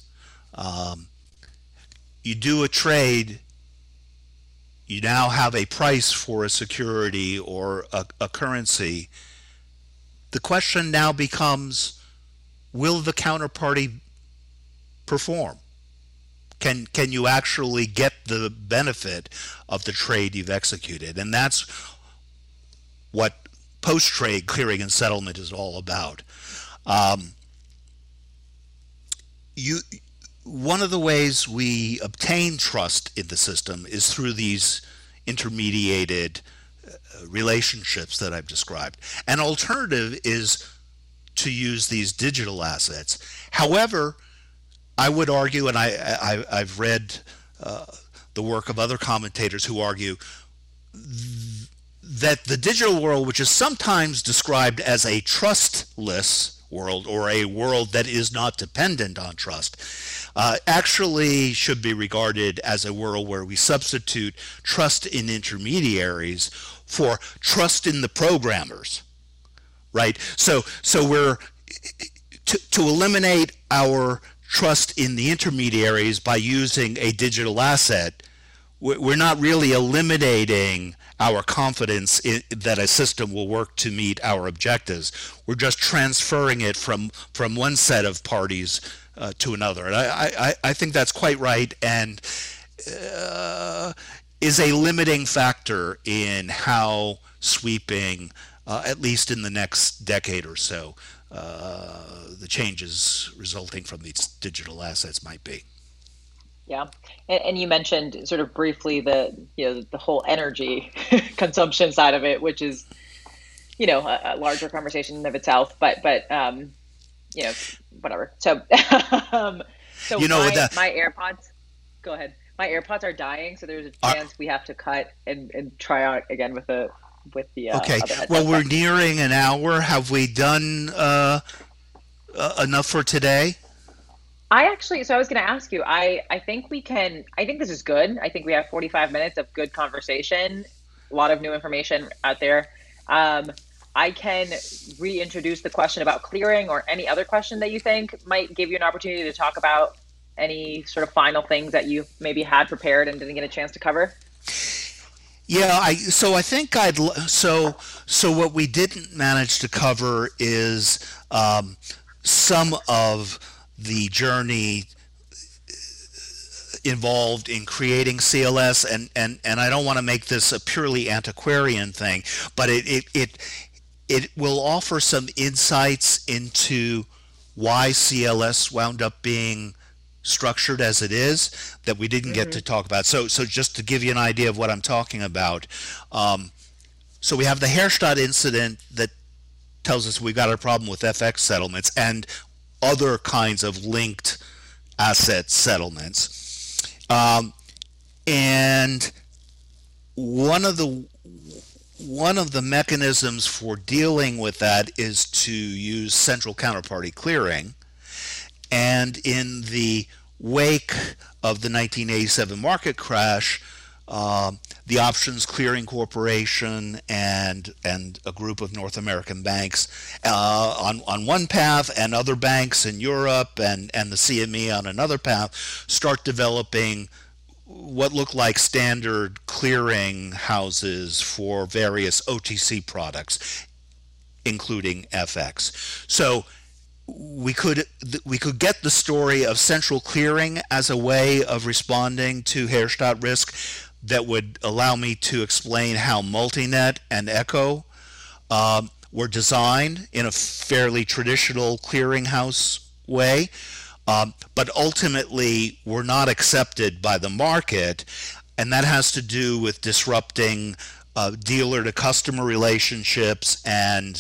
You do a trade, you now have a price for a security or a currency. The question now becomes, will the counterparty perform? Can you actually get the benefit of the trade you've executed? And that's what post-trade clearing and settlement is all about. One of the ways we obtain trust in the system is through these intermediated relationships that I've described. An alternative is to use these digital assets. However, I would argue, and I've read the work of other commentators who argue that the digital world, which is sometimes described as a trustless world or a world that is not dependent on trust, actually should be regarded as a world where we substitute trust in intermediaries for trust in the programmers, right? So we're to eliminate our trust in the intermediaries by using a digital asset. We're not really eliminating our confidence that a system will work to meet our objectives. We're just transferring it from one set of parties to another. And I think that's quite right, and is a limiting factor in how sweeping, at least in the next decade or so, the changes resulting from these digital assets might be. Yeah, and you mentioned sort of briefly the whole energy consumption side of it, which is a larger conversation in of itself. But whatever. So my AirPods. Go ahead. My AirPods are dying, so there's a chance we have to cut and try out again with the okay. Other headset. Well, we're nearing an hour. Have we done enough for today? I was going to ask you, I think this is good. I think we have 45 minutes of good conversation, a lot of new information out there. I can reintroduce the question about clearing or any other question that you think might give you an opportunity to talk about any sort of final things that you maybe had prepared and didn't get a chance to cover. Yeah, I think what we didn't manage to cover is some of the journey involved in creating CLS, and I don't want to make this a purely antiquarian thing, but it will offer some insights into why CLS wound up being structured as it is that we didn't get to talk about. So just to give you an idea of what I'm talking about, so we have the Herstatt incident that tells us we got a problem with FX settlements and other kinds of linked asset settlements, and one of the mechanisms for dealing with that is to use central counterparty clearing. And in the wake of the 1987 market crash, the Options Clearing Corporation and a group of North American banks on one path, and other banks in Europe and the CME on another path, start developing what look like standard clearing houses for various OTC products, including FX. So we could get the story of central clearing as a way of responding to Herstatt risk that would allow me to explain how Multinet and Echo were designed in a fairly traditional clearinghouse way, but ultimately were not accepted by the market, and that has to do with disrupting dealer-to-customer relationships and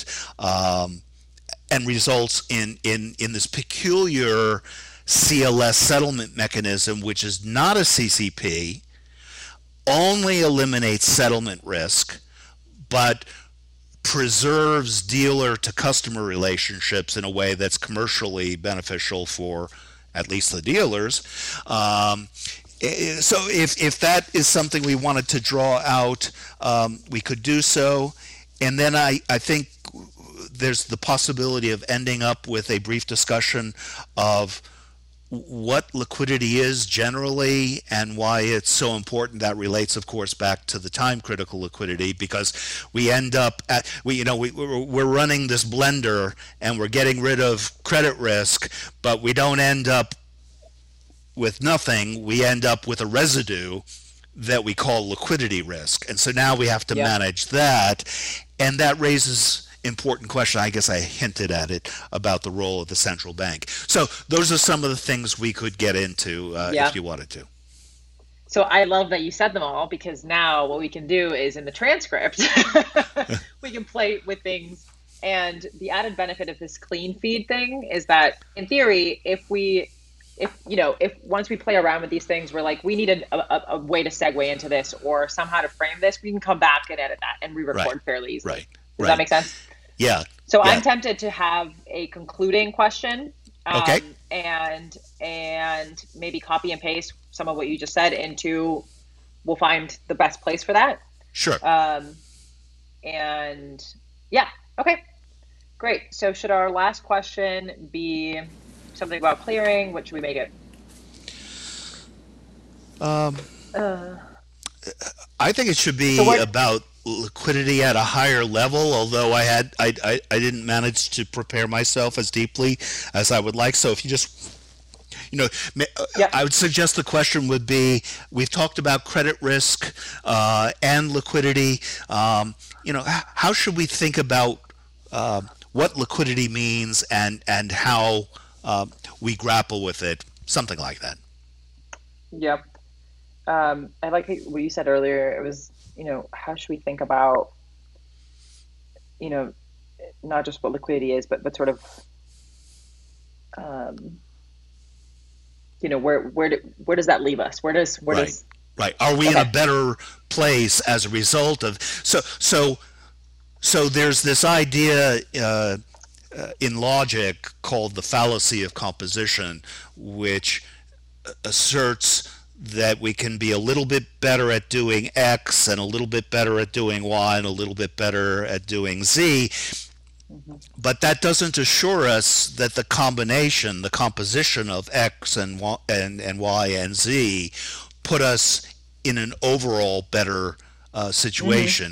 results in this peculiar CLS settlement mechanism, which is not a CCP, only eliminates settlement risk, but preserves dealer-to-customer relationships in a way that's commercially beneficial for at least the dealers. So if that is something we wanted to draw out, we could do so. And then I think there's the possibility of ending up with a brief discussion of what liquidity is generally and why it's so important. That relates, of course, back to the time-critical liquidity, because we end up we're running this blender and we're getting rid of credit risk, but we don't end up with nothing. We end up with a residue that we call liquidity risk, and so now we have to manage that. And that raises important question. I guess I hinted at it about the role of the central bank. So those are some of the things we could get into if you wanted to. So I love that you said them all, because now what we can do is in the transcript, we can play with things. And the added benefit of this clean feed thing is that in theory, if once we play around with these things, we're like, we need a way to segue into this or somehow to frame this, we can come back and edit that and re-record fairly easily. Right. Does that make sense? Yeah. So I'm tempted to have a concluding question. Okay. And maybe copy and paste some of what you just said into, we'll find the best place for that. Sure. And yeah, okay, great. So should our last question be something about clearing? What should we make it? I think it should be about liquidity at a higher level, although I didn't manage to prepare myself as deeply as I would like. So if you just, I would suggest the question would be, we've talked about credit risk and liquidity. How should we think about what liquidity means and how we grapple with it? Something like that. Yep. I like what you said earlier. It was, how should we think about, not just what liquidity is, but sort of, where does that leave us? Where does Right. Are we in a better place as a result of so there's this idea in logic called the fallacy of composition, which asserts that we can be a little bit better at doing X and a little bit better at doing Y and a little bit better at doing Z. But that doesn't assure us that the composition of X and Y and Z put us in an overall better situation.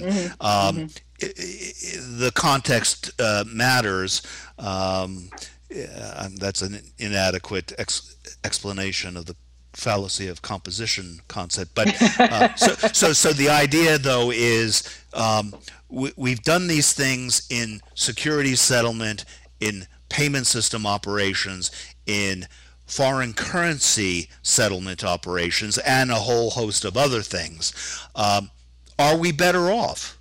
The context matters. That's an inadequate explanation of the fallacy of composition concept. But so the idea, though, is we've done these things in securities settlement, in payment system operations, in foreign currency settlement operations, and a whole host of other things. Are we better off?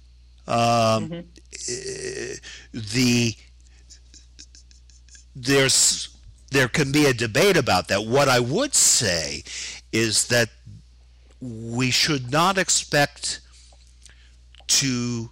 There can be a debate about that. What I would say is that we should not expect to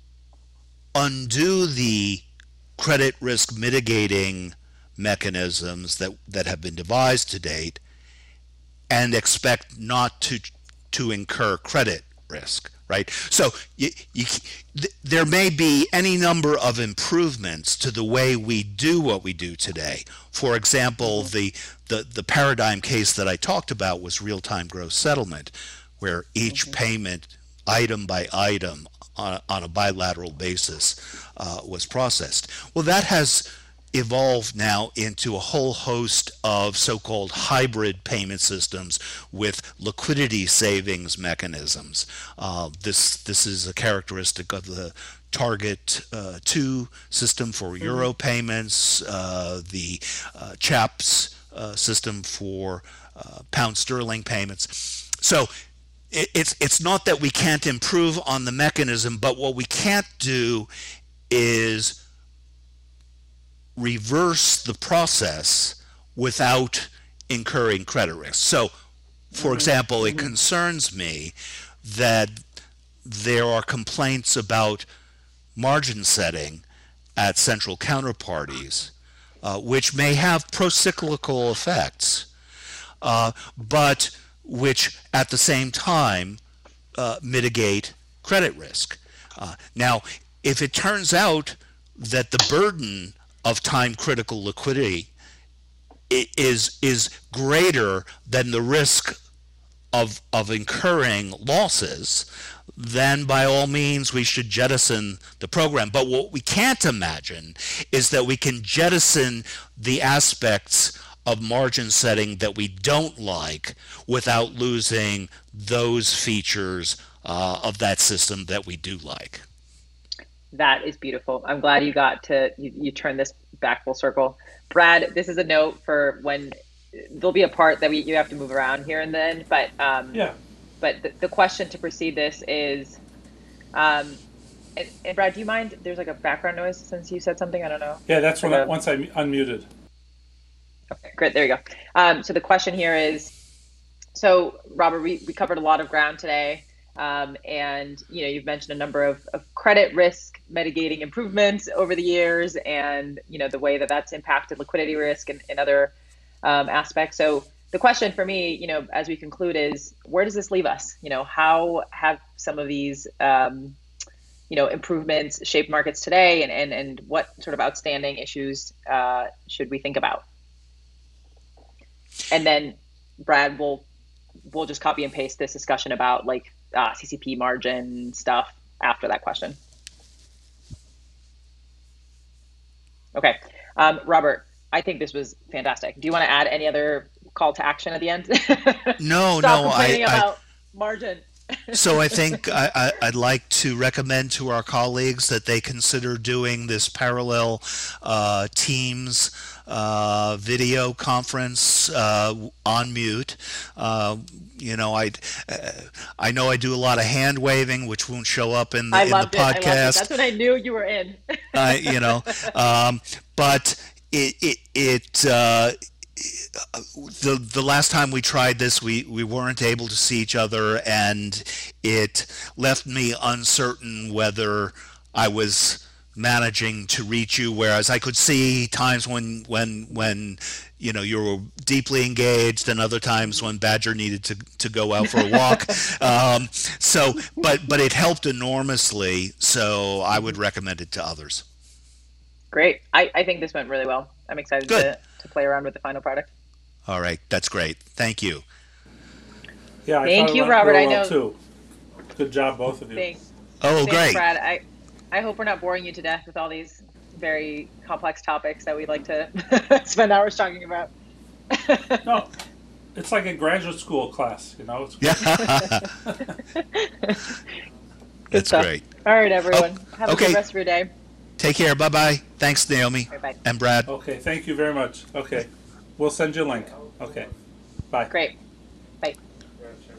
undo the credit risk mitigating mechanisms that have been devised to date and expect not to incur credit risk. Right, so there may be any number of improvements to the way we do what we do today. For example, the paradigm case that I talked about was real-time gross settlement, where each payment, item by item, on a bilateral basis, was processed. Well, that has evolved now into a whole host of so-called hybrid payment systems with liquidity savings mechanisms. This is a characteristic of the Target 2 system for euro payments, the CHAPS system for pound sterling payments. So it's not that we can't improve on the mechanism, but what we can't do is reverse the process without incurring credit risk. So, for example, it concerns me that there are complaints about margin setting at central counterparties, which may have procyclical effects, but which at the same time mitigate credit risk. Now, if it turns out that the burden of time-critical liquidity is greater than the risk of incurring losses, then by all means we should jettison the program. But what we can't imagine is that we can jettison the aspects of margin setting that we don't like without losing those features of that system that we do like. That is beautiful. I'm glad you got to you turn this back full circle. Brad, this is a note for when there'll be a part that you have to move around here and then, but Yeah. but the question to precede this is, and Brad, do you mind? There's like a background noise since you said something. I don't know. Yeah, that's Like once I unmuted. Okay, great. There you go. So the question here is, so Robert, we covered a lot of ground today. And you've mentioned a number of credit risk mitigating improvements over the years, and the way that that's impacted liquidity risk and other aspects. So the question for me, as we conclude, is where does this leave us? How have some of these improvements shaped markets today, and what sort of outstanding issues should we think about? And then Brad, we'll just copy and paste this discussion about CCP margin stuff after that question. Okay. Robert, I think this was fantastic. Do you want to add any other call to action at the end? No, Stop complaining about margin. So I think I'd like to recommend to our colleagues that they consider doing this parallel Teams video conference on mute. I know I do a lot of hand waving, which won't show up in the podcast. I loved it. That's when I knew you were in. But the last time we tried this, we weren't able to see each other, and it left me uncertain whether I was managing to reach you, whereas I could see times when you were deeply engaged, and other times when Badger needed to go out for a walk. But it helped enormously, so I would recommend it to others. Great. I think this went really well. I'm excited to play around with the final product. All right, that's great. Thank you. Yeah, thank you, Robert. I know. Too. Good job, both of you. Thanks. Oh, Thanks, great. Brad. I hope we're not boring you to death with all these very complex topics that we like to spend hours talking about. No, it's like a graduate school class, It's That's stuff. great. All right, everyone. Have a good rest of your day. Take care. Bye-bye. Thanks, Naomi. Bye. And Brad. Okay, thank you very much. Okay, we'll send you a link. Okay, bye. Great. Bye.